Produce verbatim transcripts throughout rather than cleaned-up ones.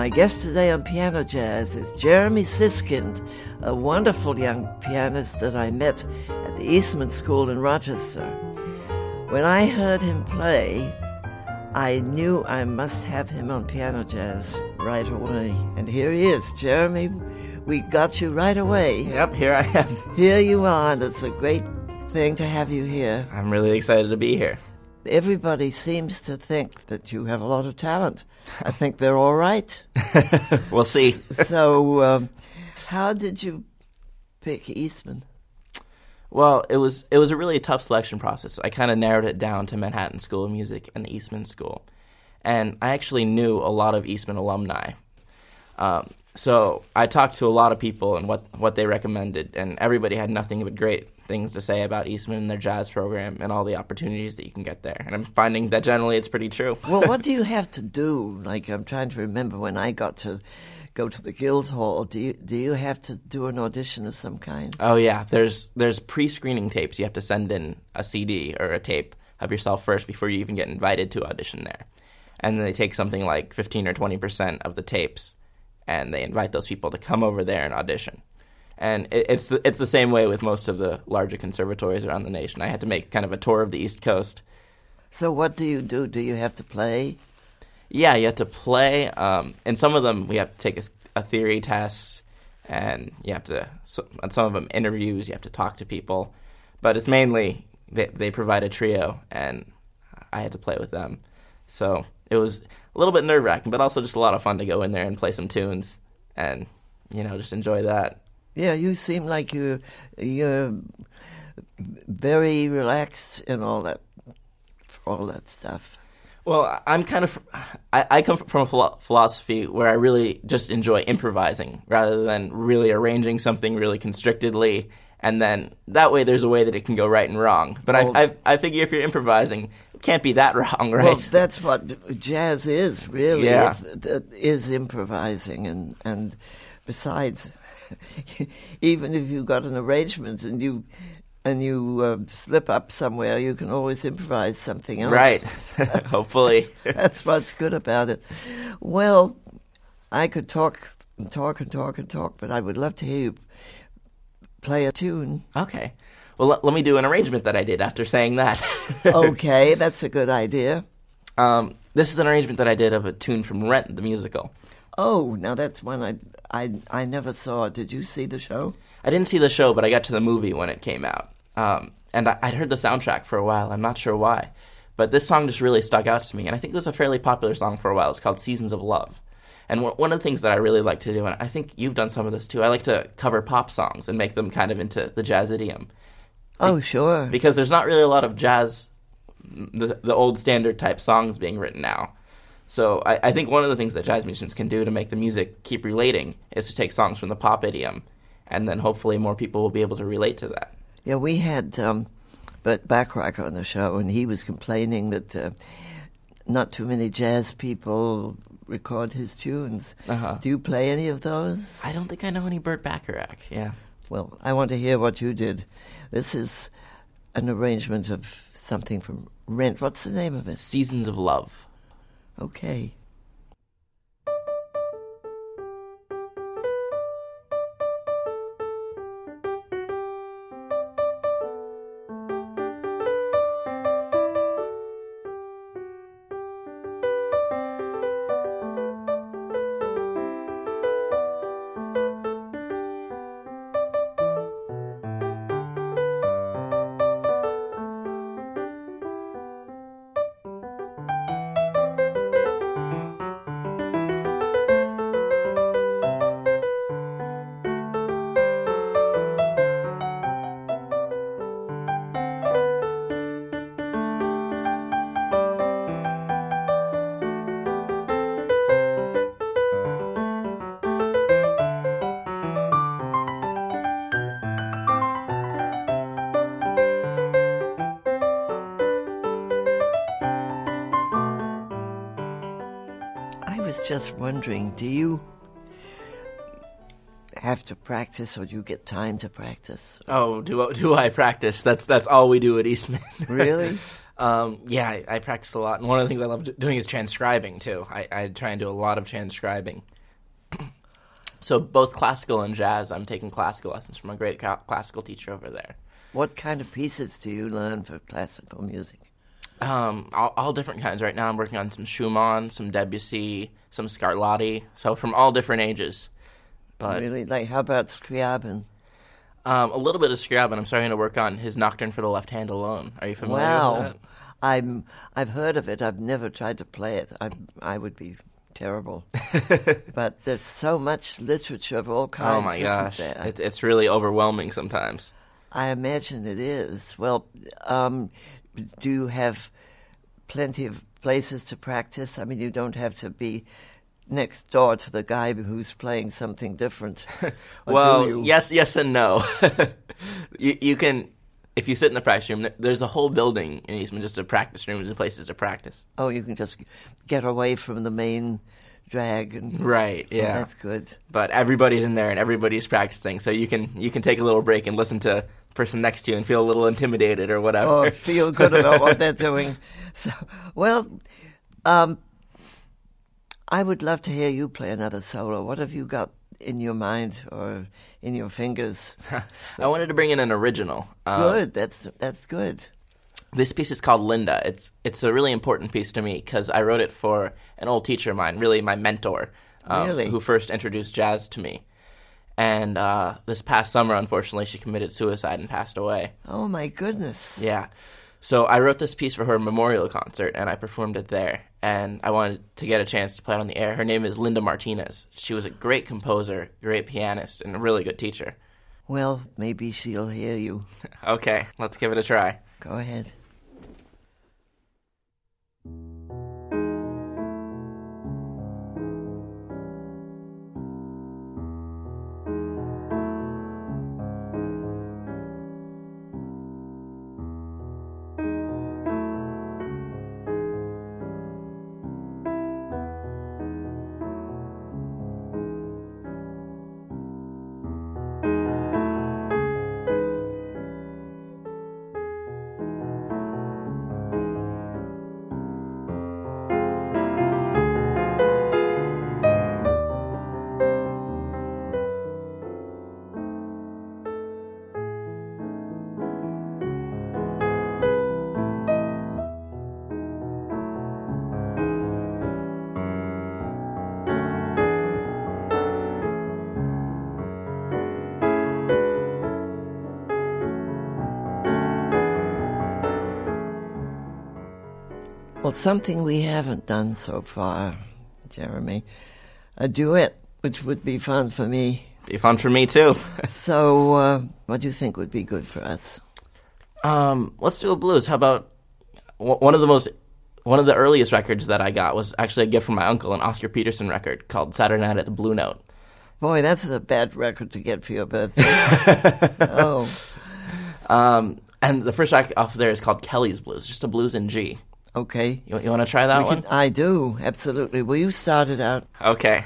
My guest today on Piano Jazz is Jeremy Siskind, a wonderful young pianist that I met at the Eastman School in Rochester. When I heard him play, I knew I must have him on Piano Jazz right away. And here he is. Jeremy, we got you right away. Yep, here I am. Here you are, and it's a great thing to have you here. I'm really excited to be here. Everybody seems to think that you have a lot of talent. I think they're all right. We'll see. So, um, how did you pick Eastman? Well, it was it was a really tough selection process. I kind of narrowed it down to Manhattan School of Music and the Eastman School. And I actually knew a lot of Eastman alumni. Um, so I talked to a lot of people and what, what they recommended, and everybody had nothing but great things to say about Eastman and their jazz program and all the opportunities that you can get there. And I'm finding that generally it's pretty true. Well, what do you have to do? Like, I'm trying to remember when I got to go to the Guildhall. Do you do you have to do an audition of some kind? Oh, yeah. There's there's pre-screening tapes. You have to send in a C D or a tape of yourself first before you even get invited to audition there. And then they take something like fifteen or twenty percent of the tapes, and they invite those people to come over there and audition. And it, it's the, it's the same way with most of the larger conservatories around the nation. I had to make kind of a tour of the East Coast. So what do you do? Do you have to play? Yeah, you have to play. Um, and some of them, we have to take a, a theory test, and you have to, so, on some of them, interviews, you have to talk to people. But it's mainly, they, they provide a trio, and I had to play with them. So it was a little bit nerve-wracking, but also just a lot of fun to go in there and play some tunes and, you know, just enjoy that. Yeah, you seem like you're, you're very relaxed and all that, all that stuff. Well, I'm kind of, I, I come from a philo- philosophy where I really just enjoy improvising rather than really arranging something really constrictedly, and then that way there's a way that it can go right and wrong. But well, I, I I figure if you're improvising, it can't be that wrong, right? Well, that's what jazz is, really. Yeah. It, it is improvising, and, and besides, even if you've got an arrangement and you... and you uh, slip up somewhere, you can always improvise something else. Right. Hopefully. That's what's good about it. Well, I could talk and talk and talk and talk, but I would love to hear you play a tune. Okay. Well, let, let me do an arrangement that I did after saying that. Okay, that's a good idea. Um, this is an arrangement that I did of a tune from Rent, the musical. Oh, now that's one I, I, I never saw. Did you see the show? I didn't see the show, but I got to the movie when it came out. Um, and I, I'd heard the soundtrack for a while. I'm not sure why. But this song just really stuck out to me. And I think it was a fairly popular song for a while. It's called Seasons of Love. And w- one of the things that I really like to do, and I think you've done some of this too, I like to cover pop songs and make them kind of into the jazz idiom. Oh, sure. Because there's not really a lot of jazz, the, the old standard type songs being written now. So I, I think one of the things that jazz musicians can do to make the music keep relating is to take songs from the pop idiom. And then hopefully more people will be able to relate to that. Yeah, we had um, Burt Bacharach on the show, and he was complaining that uh, not too many jazz people record his tunes. Uh-huh. Do you play any of those? I don't think I know any Burt Bacharach, yeah. Well, I want to hear what you did. This is an arrangement of something from Rent. What's the name of it? Seasons of Love. Okay. Just wondering, do you have to practice, or do you get time to practice? Oh, do do I practice? That's that's all we do at Eastman. Really? um, yeah, I, I practice a lot, and one of the things I love doing is transcribing too. I, I try and do a lot of transcribing. So both classical and jazz, I'm taking classical lessons from a great ca- classical teacher over there. What kind of pieces do you learn for classical music? Um, all, all different kinds. Right now I'm working on some Schumann, some Debussy, some Scarlatti, so from all different ages. But Really? Like, how about Scriabin? um, a little bit of Scriabin. I'm starting to work on his Nocturne for the Left Hand Alone. Are you familiar Wow. with that? I'm, I've heard of it. I've never tried to play it. I, I would be terrible. But there's so much literature of all kinds, Oh my isn't gosh, there? it, it's really overwhelming sometimes. I imagine it is. Well, um, do you have plenty of places to practice? I mean, you don't have to be next door to the guy who's playing something different. Or Well, do you? yes, yes, and no. you, you can, if you sit in the practice room, there- there's a whole building in Eastman just of practice rooms and places to practice. Oh, you can just get away from the main drag. And, Right, oh, yeah. that's good. But everybody's in there and everybody's practicing, so you can you can take a little break and listen to the person next to you and feel a little intimidated or whatever. Or feel good about what they're doing. So, well, um, I would love to hear you play another solo. What have you got in your mind or in your fingers? I wanted to bring in an original. Um, Good. That's that's good. This piece is called Linda. It's it's a really important piece to me because I wrote it for an old teacher of mine, really my mentor, um, Really? who first introduced jazz to me. And uh, this past summer, unfortunately, she committed suicide and passed away. Oh my goodness. Yeah. So I wrote this piece for her memorial concert, and I performed it there. And I wanted to get a chance to play it on the air. Her name is Linda Martinez. She was a great composer, great pianist, and a really good teacher. Well, maybe she'll hear you. Okay, let's give it a try. Go ahead. Well, something we haven't done so far, Jeremy, a duet, which would be fun for me. Be fun for me, too. So, uh, what do you think would be good for us? Um, let's do a blues. How about w- one of the most, one of the earliest records that I got was actually a gift from my uncle, an Oscar Peterson record called Saturday Night at the Blue Note. Boy, that's a bad record to get for your birthday. Oh, Um, and the first track off there is called Kelly's Blues, just a blues in G. okay. You, you want to try that We one? can- I do, absolutely. Will you start it out? Okay.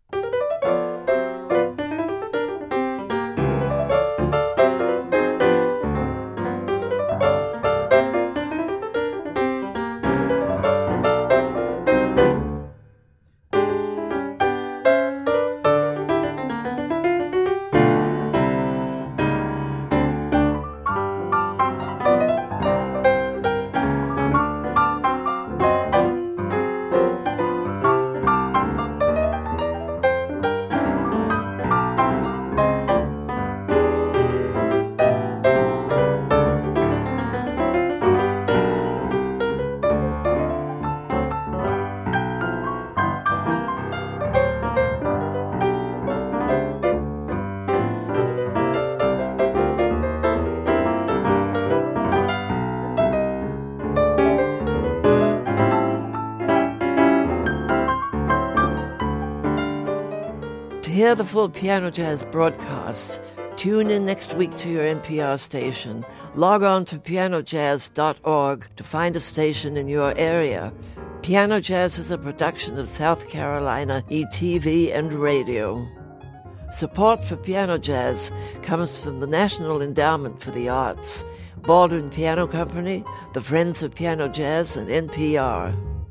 To hear the full Piano Jazz broadcast, tune in next week to your N P R station. Log on to piano jazz dot org to find a station in your area. Piano Jazz is a production of South Carolina E T V and Radio. Support for Piano Jazz comes from the National Endowment for the Arts, Baldwin Piano Company, the Friends of Piano Jazz, and N P R.